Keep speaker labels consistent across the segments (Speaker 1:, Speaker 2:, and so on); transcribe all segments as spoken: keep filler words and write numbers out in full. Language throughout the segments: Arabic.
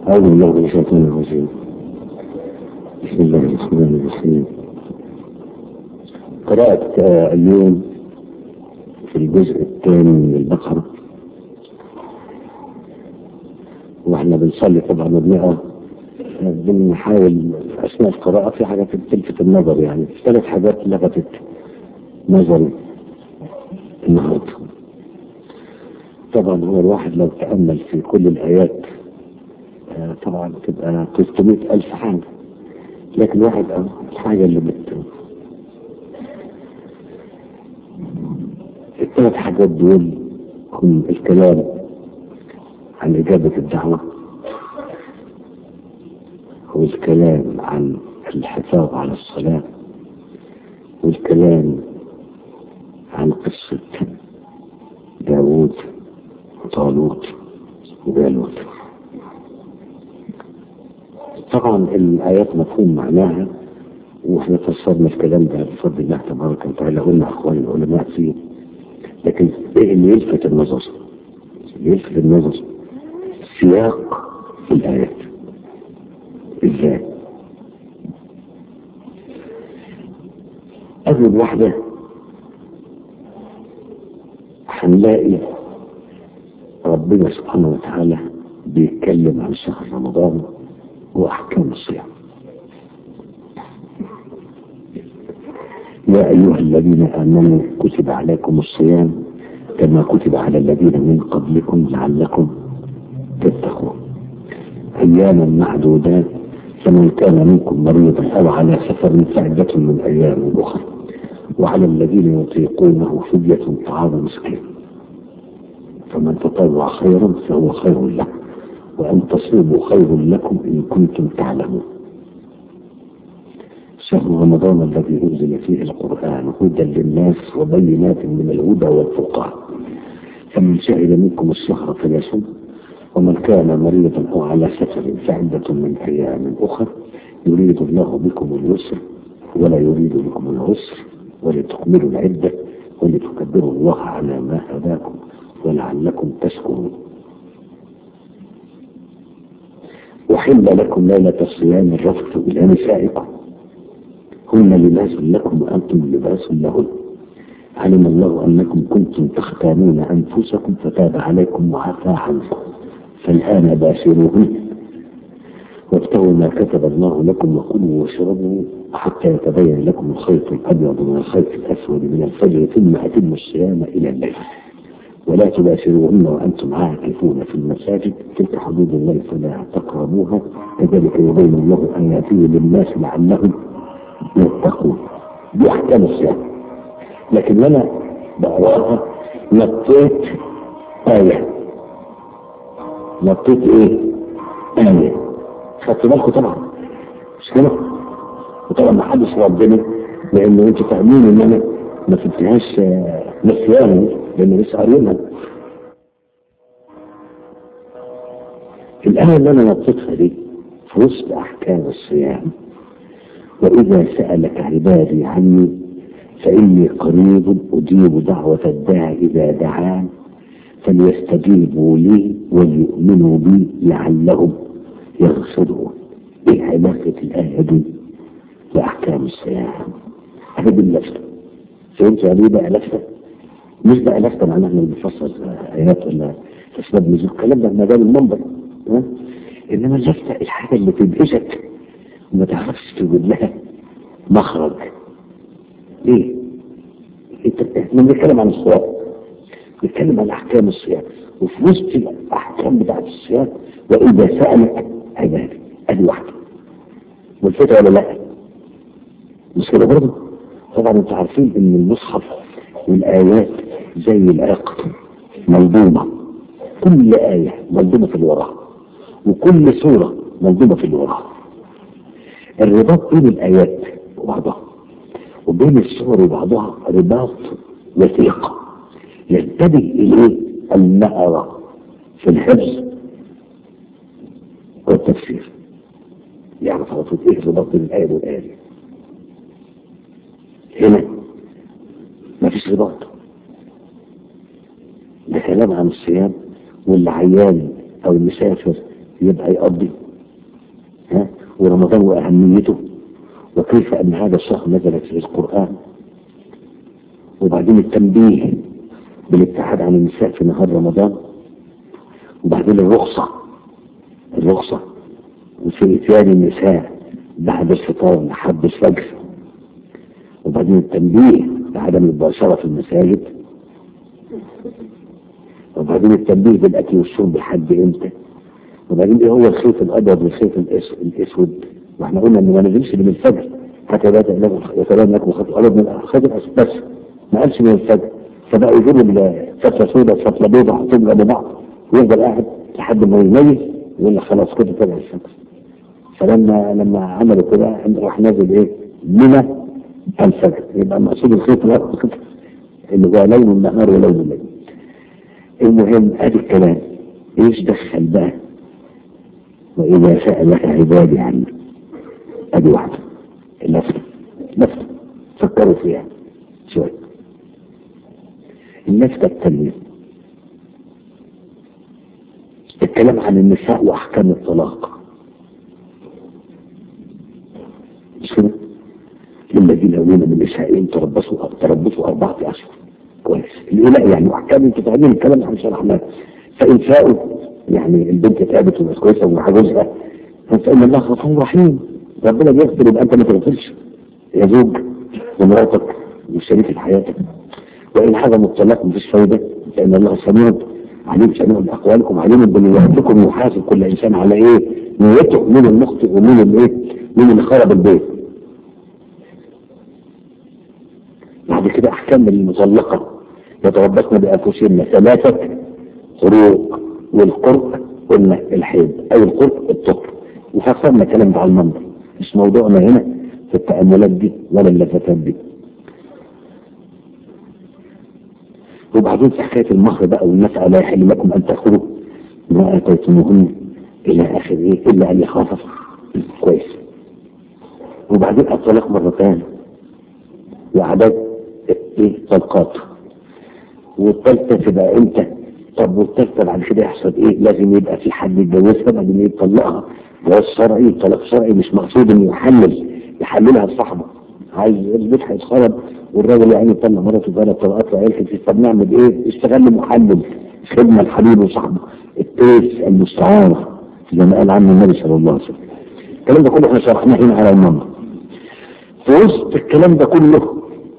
Speaker 1: أعوذ بالله من الشيطان الرجيم. بسم الله الرحمن الرحيم. قرأت اليوم في الجزء الثاني من البقرة، واحنا بنصلي طبعا وبنقرأ بنحاول أثناء القراءة في حاجات تلفت النظر، يعني ثلاث حاجات لفتت نظري النهارده. طبعا هو الواحد لو تأمل في كل الآيات طبعا تبقى ثلاثمائة ألف حاجة، لكن واحد الحاجة اللي بت الثلاث حاجات دول هم الكلام عن إجابة الدعوة، والكلام عن الحفاظ على الصلاة، والكلام عن قصة داوود وطالوت وجالوت. طبعا الآيات مفهوم معناها، واحنا فسرنا الكلام ده بفضل الله تبارك وتعالى، قلنا اخوان العلماء فيه. لكن ايه اللي يلفت النظر؟ اللي يلفت النظر سياق الآيات. ازاي؟ أول واحدة هنلاقي ربنا سبحانه وتعالى بيتكلم عن شهر رمضان وأحكام الصيام. يا أيها الذين آمنوا كتب عليكم الصيام كما كتب على الذين من قبلكم لعلكم تتقون أياما معدودات، فمن كان منكم مريضا أو على سفر فعدة من أيام أخرى، وعلى الذين يطيقونه فدية طعام مسكين، فمن تطوع خيرا فهو خير له، وأن تصوموا خير لكم إن كنتم تعلمون. شهر رمضان الذي أنزل فيه القرآن هدى للناس وبينات من الهدى والفرقان، فمن شهد منكم الشهر فليصم، ومن كان مريضا أو على سفر فعدة من أيام أخرى، يريد الله بكم اليسر ولا يريد بكم العسر، ولتكملوا العدة ولتكبروا الله على ما هداكم ولعلكم تشكرون. وحل لكم ليلة الصيام الرفث إلى نسائكم هن لباس لكم وأنتم لباس لهن، علم الله أنكم كنتم تختانون أنفسكم فتاب عليكم وعفى عنكم، فالآن باشروهن وابتغوا ما كتب الله لكم وكلوا واشربوا حتى يتبين لكم الخيط الأبيض من الخيط الأسود من الفجر، ثم أتموا الصيام إلى الليل ولا تباشروهن وأنتم عاكفون في المساجد، تلك حدود الله فلا تقربوها، كذلك يبين الله آياته للناس لعلهم يتقون. دي أحكام الصيام. لكن أنا بقراها نطيت آية نطيت إيه؟ آية. خدت بالكم طبعا مش كده؟ وطبعا ما حدش ربنا، لأنه أنتوا فاهمين إن أنا ما فهمتهاش نسيان، لأنه لسه قارينها. الآية اللي أنا نطيتها دي في وسط أحكام الصيام، وإذا سألك عبادي عني فإني قريب أجيب دعوة الداع إذا دعان فليستجيبوا لي وليؤمنوا بي لعلهم يرشدون. إيه علاقة الآية دي بأحكام الصيام؟ أنا باللفتة فهمت يعني إيه بقى لفتة؟ مش بقى لفتة معناها إحنا بنفسر آيات ولا أسباب نزول، الكلام ده مجال المنبر، إنما اللفتة الحاجة اللي تدهشك وما تعرفش تجيب لها مخرج. ليه؟ احنا بنتكلم عن الصيام، بنتكلم عن احكام الصيام، وفي وسط الاحكام بتاعت الصيام واذا سالك عبادي ادي واحده. والفتره ولا لا؟ مش كده برضه؟ طبعا انتوا عارفين ان المصحف والايات زي العقد ملضومه، كل ايه ملضومه في اللي وراها، وكل سوره ملضومه في اللي وراها. الرباط بين الآيات وبعضها وبين السور وبعضها رباط وثيق ينتبه إليه المأرى في الحفظ والتفسير. يعني فرطت إيه رباط بين الآية والآية؟ هنا ما فيش رباط، ده كلام عن الصيام، واللي عيان أو المسافر يبقى يقضي. ها؟ ورمضان وأهميته وكيف أن هذا الشهر نزلت في القرآن. وبعدين التنبيه بالابتعاد عن النساء في نهار رمضان. وبعدين الرخصة الرخصة وفي إتيان النساء بعد الفطار لحد الفجر. وبعدين التنبيه بعدم المباشرة في المساجد. وبعدين التنبيه بالأكل والشرب لحد إمتى. وبعدين إيه هو الخيط الأبيض والخيط الأسود. واحنا قلنا إنه ما نزلش من الفجر حتى يتبين لكم خيط الأبيض من الخيط الأسود بس، ما قالش من الفجر. فبقى يجرب فترة سوداء فترة بيضاء حطهم جنب بعض ويفضل قاعد لحد ما يميز يقول لك خلاص كده طلع الشمس. فلما لما عملوا كده راح نازل ايه؟ من الفجر. يبقى مقصود الخيط الأبيض اللي هو لون النهار ولون الليل. المهم ادي الكلام. ايش دخل بقى واذا سألك عبادي عني؟ ادي واحدة اللفتة لفتة فكروا فيها شوية. اللفتة التانية الكلام عن النساء واحكام الطلاق. مش كده؟ للذين يؤمنون بالنسائهم تربصوا تربصوا أربعة أشهر. كويس. الأولى يعني أحكام أنتوا تعملوا الكلام عن شرحناه. فإن شاءوا يعني البنت تعبت ومش كويسة ومع جوزها فإن الله غفور رحيم. ربنا بيغفر يبقى أنت ما تغفرش يا زوج ومراتك وشريك حياتك. وإن حاجة مطلق مفيش فايدة فإن الله سميع عليم سميع بأقوالكم عليم بنياتكم يحاسب كل إنسان على إيه نيته من المخطئ ومن الإيه من اللي خرب البيت. بعد كده أحكام المطلقة يتربصن بأنفسهن ثلاثة قروء. والقرء قلنا الحيض أو القرء الطهر. وفصلنا كلام على المنظر مش موضوعنا هنا في التأملات دي ولا اللفتات دي. وبعدين في حكاية المهر بقى والنفقة لا يحل لكم أن تأخذوا ما آتيتموهن إلى آخر إيه إلا أن يخافوا. كويس. وبعدين الطلاق مرتين وعدد إيه طلقات. والثالثة تبقى إمتى؟ طب والثالثة بعد كده يحصل إيه؟ لازم يبقى في حد يتجوزها بعدين يطلقها. جواز شرعي طلاق شرعي مش مقصود إنه يحلل يحللها لصاحبه. عايز البيت هيتخرب والراجل يعني يطلع مراته ثلاث طلقات وعيال كتير. طب نعمل ايه؟ اشتغل محلل خدمه الحبيب وصاحبه التيس المستعار زي ما قال عنه النبي صلى الله عليه وسلم. الكلام ده كله احنا شرحناه هنا على المنبر. في وسط الكلام ده كله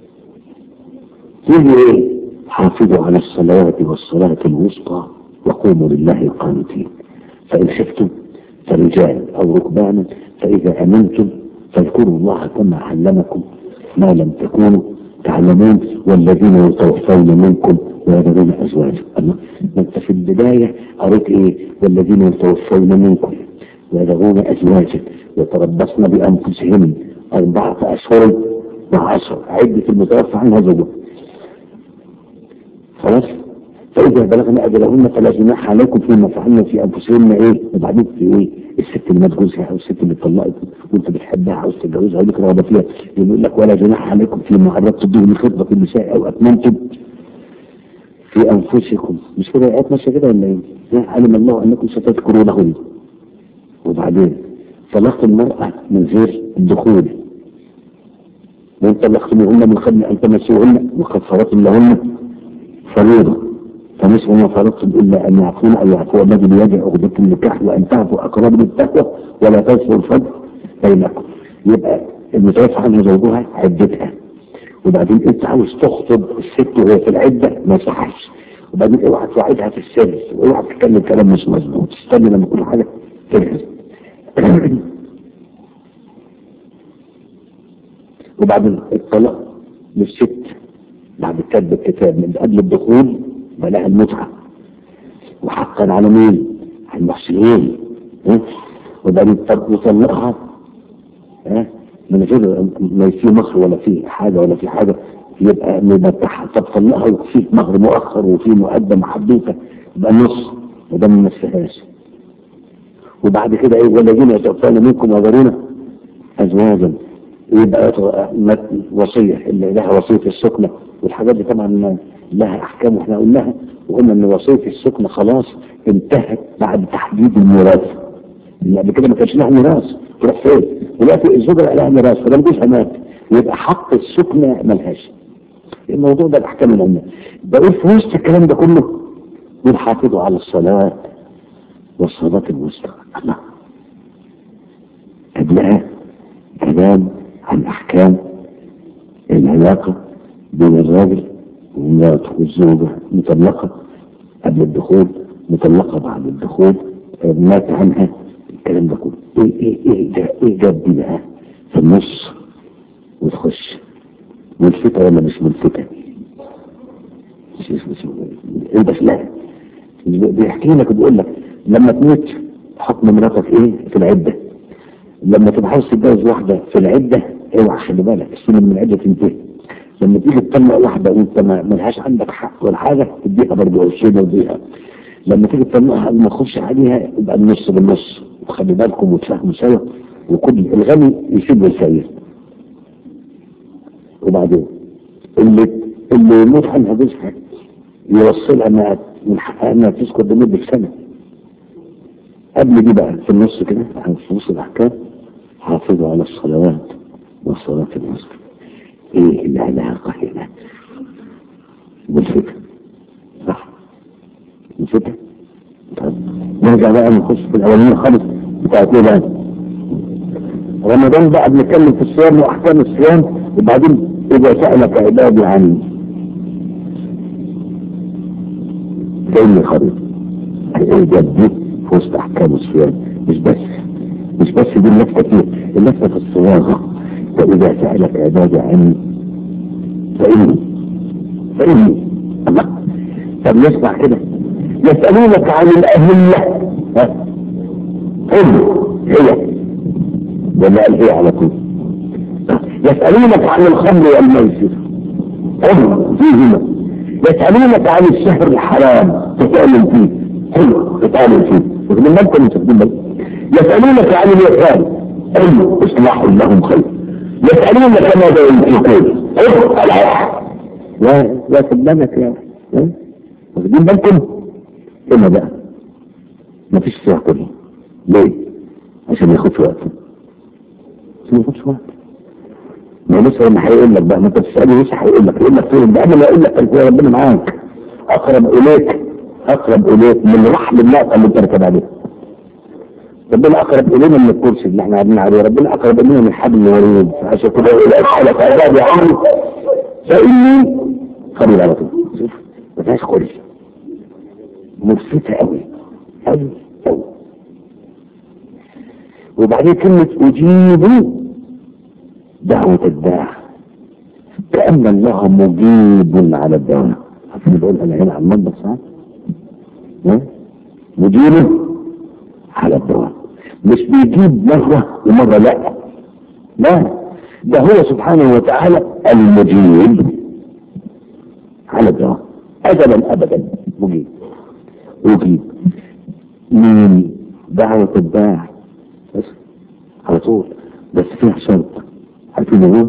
Speaker 1: يجي ايه؟ حافظوا على الصلوات والصلاه الوسطى وقوموا لله قانتين. فان خفتم فرجال او ركبانا فاذا امنتم فاذكروا الله كما علمكم ما لم تكونوا تعلمون والذين يتوفون منكم ويذرون ازواجا. الله ما انت في البدايه قريت ايه؟ والذين يتوفون منكم ويذرون ازواجا يتربصن بانفسهن اربعه اشهر وعشر. عده المتوفى عنها زوجها. خلاص. فاذا بلغنا اجلهن فلا جناح عليكم فيما فعلن في انفسهن ايه؟ وبعدين في ايه؟ الست اللي مات جوزها او الست اللي اتطلقت وانت بتحبها عاوز تتجوزها ولك رغبه فيها يقول لك ولا جناح عليكم فيما عرضتم به من خطبه النساء او اتممتم في انفسكم. مش كده ايات ماشيه كده ولا ايه؟ علم الله انكم ستذكرونهن. وبعدين طلقت المراه من غير الدخول وان طلقتموهن من قبل ان تمسوهن وقد فرضتم لهن فريضه فنصف ما فرضتم الا ان يعفون او يعفو الذي بيده عقدة النكاح وان تعفوا اقرب للتقوى ولا تنسوا الفضل بينكم. يبقى المتوفى عنها زوجها عدتها. وبعدين انت عاوز تخطب الست وهي في العده ما صحش. وبعدين اوعى توعدها في السر واوعى تتكلم كلام مش مظبوط. استنى لما كل حاجه تجهز. وبعدين الطلاق للست بعد كتب الكتاب من قبل الدخول بلاها المتعة وحقا على مين؟ على المحسنين. وبعدين يطلقها من غير ما يصير مهر ولا في حاجة ولا في حاجة يبقى مبتحة. طب طلقها وفيه مهر مؤخر وفيه مقدم حدوثة يبقى نص وده ما نفسهاش. وبعد كده ايه؟ والذين يتوفون منكم ويذرون ازواجا يبقى وصية اللي لها وصية السكنة والحاجات دي طبعا لها احكام واحنا قلناها وقلنا ان وصية السكنة خلاص انتهت بعد تحديد الميراث. اللي قبل كده ما كانش لها ميراث تروح فين؟ دلوقتي الزوجة لها ميراث فلما جوزها مات يبقى حق السكنة ملهاش. الموضوع ده الأحكام العامة. بقول في وسط الكلام ده كله بنحافظوا على الصلاة والصلاة الوسطى. الله قبلها كلام عن أحكام العلاقة بين الراجل ومراته والزوجة مطلقة قبل الدخول مطلقة بعد الدخول مات عنها الكلام ده كله. ايه ايه ايه ده ايه جاب دي بقى في النص وتخش ملفتة ولا مش ملفتة؟ مش مش مش ايه بس لا بيحكي لك بيقول لك لما تموت حكم مراتك ايه في العدة، لما تبقى عاوز تتجوز واحدة في العدة اوعى خلي بالك السنة من العدة تنتهي. لما تيجي تطلق واحدة وانت ما ملهاش عندك حق ولا حاجة تديها برضه قرشين وتديها. لما تيجي تطلقها قبل ما تخش عليها يبقى النص بالنص وخلي بالكم وتفهموا سوا وكل الغني يسيب الفقير. وبعدين اللي اللي يموت عنها جوزها يوصلها انها من حقها انها تسكت لمدة سنة. قبل دي بقى في النص كده في نص الاحكام حافظوا على الصلوات والصلاة الوسطى. ايه العلاقة هنا بالفتن؟ صح الفتن. طب نرجع بقى نخش في الاولانية خالص بتاعت ايه بقى رمضان بقى بنتكلم في الصيام واحكام الصيام. وبعدين اذا سألك عبادي عني فإني قريب. ايه جد دي في وسط احكام الصيام مش بس مش بس دي اللفة كتير اللفة في الصياغة. فإذا سألك عبادي عني فإني فإني الله. طب نسمع كده يسألونك عن الأهلة ها قل هي ولا قال هي على طول. يسألونك عن الخمر والميسر قل فيهما. يسألونك عن الشهر الحرام قتال فيه قل قتال فيه. ومن بالكم مستخدمين يسألونك عن اليتامى قل إصلاح لهم خير. يسألونك ماذا ينفقون قل العفو. يا يا سلامك يا واخدين بالكم هنا بقى مفيش فيها كله. ليه؟ عشان ياخدش وقت عشان ياخدش وقت. ما لسه لما هيقول لك بقى ما انت بتسألني لسه هيقول لك يقول لك فين بقى انا اقول لك انت ربنا معاك اقرب اليك اقرب اليك من رحم الناقه اللي انت راكب عليها. ربنا اقرب الينا من الكرسي اللي احنا قاعدين عليه. ربنا اقرب الينا من حبل الوريد. عشان كده يقول اسالك عبادي عني فاني قريب على طول. شوف ما فيهاش كرسي ملفتة قوي قوي قوي. وبعدين كلمة أجيب دعوة الداع كأن الله مجيب على الدعوة. عارفين بقول أنا هنا على المنبر صح؟ مجيب على الدعوة مش بيجيب مرة ومرة لا لا ده هو سبحانه وتعالى المجيب على الدعوة أبدا أبدا مجيب. يجيب من دعوة الداع بس على طول بس فيها شرط. عارفين هو؟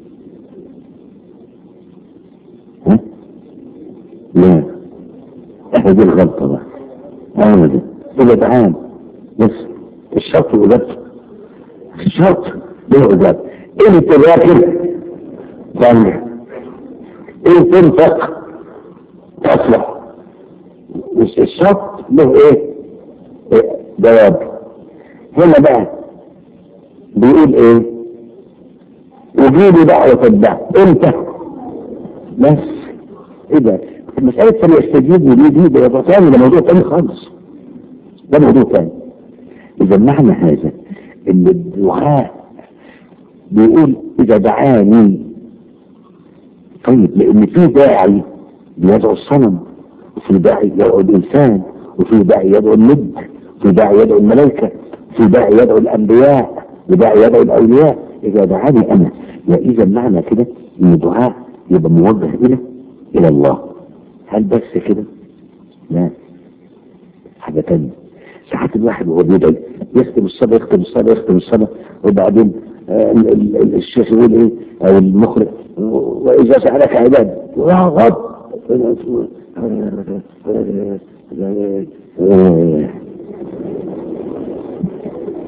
Speaker 1: ها؟ لا احنا دي الغلطة بقى انا دي كده تعال بس الشرط وجبت الشرط ليه وجبت انت راكب ثانية انت تنفق تصلح. مش الشرط له ايه جواب. هنا بقى بيقول ايه وجيبوا دعوة الدعوة امتى بس ايه ده مسألة فليستجيبوا دي دي ده تاني ده موضوع تاني خالص ده موضوع تاني. اذا معنى هذا ان الدعاء بيقول اذا دعاني طيب لان في داعي بيدعو الصنم وفي داعي يدعو الإنسان وفي داعي يدعو الند وفي داعي يدعو الملائكة وفي داعي يدعو الأنبياء وداعي يدعو الأولياء. إذا دعاني أنا وإذا معنى كده إن الدعاء يبقى موجه إلى إلى الله. هل بس كده؟ لا حاجة تانية. ساعات الواحد وهو بيدعي يختم الصلاة يختم الصلاة يختم الصلاة وبعدين آه الشيخ يقول إيه أو المخرج وإذا سألك عباد وغض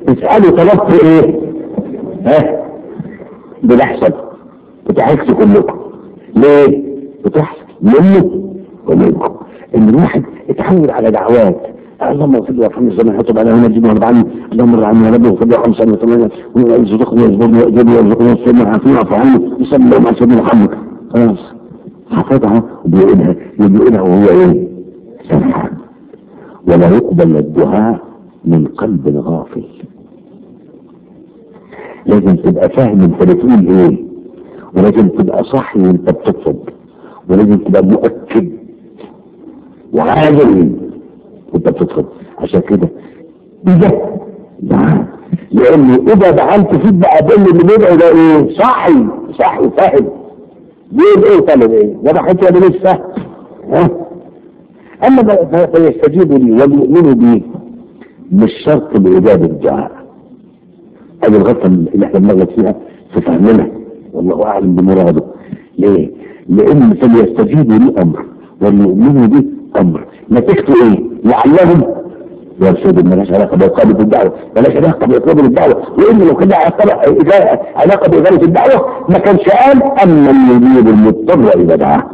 Speaker 1: اسألوا طلبت ايه؟ ها؟ بنحصل بتحسوا كلكم. ليه؟ بتحصل منه ومنكم. ان الواحد اتحول على دعوات اللهم اغفر لي وارحمني الزمن حطب على هنا جيبني وارضعني اللهم ارضى عني يا رب واغفر لي خمسا وثمانية ويرزقني ويجبرني ويأجرني ويرزقني ويسلمني ويعافيني ويعفو عني ويصلي اللهم على سيدنا محمد. خلاص حفظها وبيقولها يقولها وهو ايه؟ سمعا. ولا يقبل الدعاء من قلب غافل. لازم تبقى فاهم انت بتقول ايه، ولازم تبقى صاحي وانت بتطلب، ولازم تبقى مؤكد وعادل وانت بتطلب. عشان كده اذا دعاء، لان اذا دعمت فيك بقى بين اللي بيدعو ده ايه؟ صاحي صاحي فاهم بيقول ايه طالب ايه، ولا حتى انا لسه ها. اما فيستجيبوا لي ويؤمنوا بي مش شرط باجابه الدعاء. هذه الغلطه اللي احنا بنغلط فيها في فهمنا، والله اعلم بمراده. ليه؟ لان فليستجيبوا لي امر وليؤمنوا بي امر. نتيجته ايه؟ لعلهم يرشدون. مالهاش علاقه باقامه الدعوه، مالهاش علاقه باقامه الدعوه، لان لو كان علاقه باقامه الدعوه ما كانش قال اما يجيب المضطر اذا دعاه،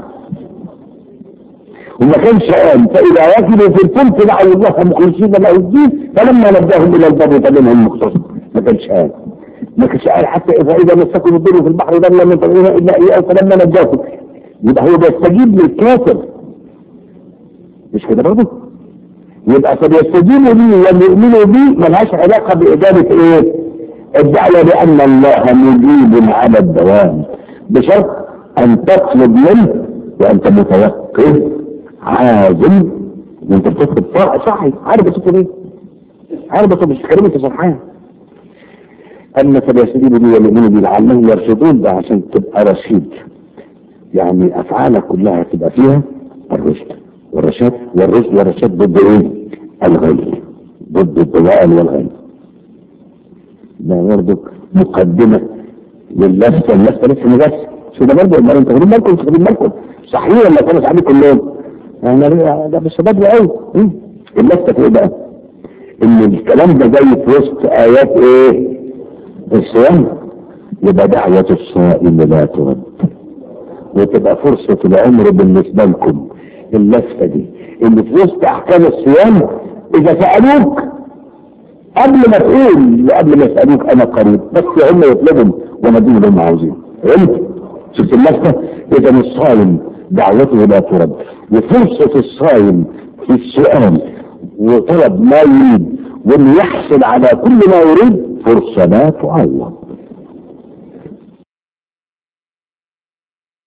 Speaker 1: وما كانش قال فاذا وجدوا في الفلك دعوا الله مخلصين له الدين فلما نجاهم الى البر فمنهم مقتصد. ما كانش قال ما كانش قال حتى اذا مسكم الضر في البحر ضل من تدعون الا اياه فلما نجاكم. يبقى هو بيستجيب للكافر مش كده برضه؟ يبقى فليستجيبوا لي وليؤمنوا بي ملهاش علاقه باجابه ايه؟ الدعوه، لان الله مجيب على الدوام بشرط ان تطلب منه وانت متيقظ عازم وانت بتطلب صحي عارف بتطلب ايه؟ عارف بتطلب مش كلمه انت صحيح. اما فليستجيبوا لي وليؤمنوا بي لعلهم يرشدون، ده عشان تبقى رشيد، يعني افعالك كلها تبقى فيها الرشد والرشاد. والرشد والرشاد ضد ايه؟ الغي، ضد الضلال والغي. ده برضه مقدمه لللفته. اللفته لسه ما جاتش شو ده برضه. امال انتوا واخدين بالكم؟ مش واخدين بالكم صحيح ولا كانوا صحابي كلهم؟ انا ده بس بدري قوي. اللفته في ايه بقى؟ ان الكلام ده جاي في وسط ايات ايه؟ الصيام. يبقى دعوه الصائم لا ترد، وتبقى فرصه العمر بالنسبه لكم. اللفته دي اللي في وسط احكام الصيام اذا سالوك قبل ما تقول قبل ما يسالوك انا قريب، بس هم يطلبهم ونديهم اللي هم عاوزينه. فهمت؟ شفت اللفته؟ اذا الصائم دعوته لا ترد، وفرصه الصائم في السؤال وطلب ما يريد وان يحصل على كل ما يريد فرصه لا تعوض.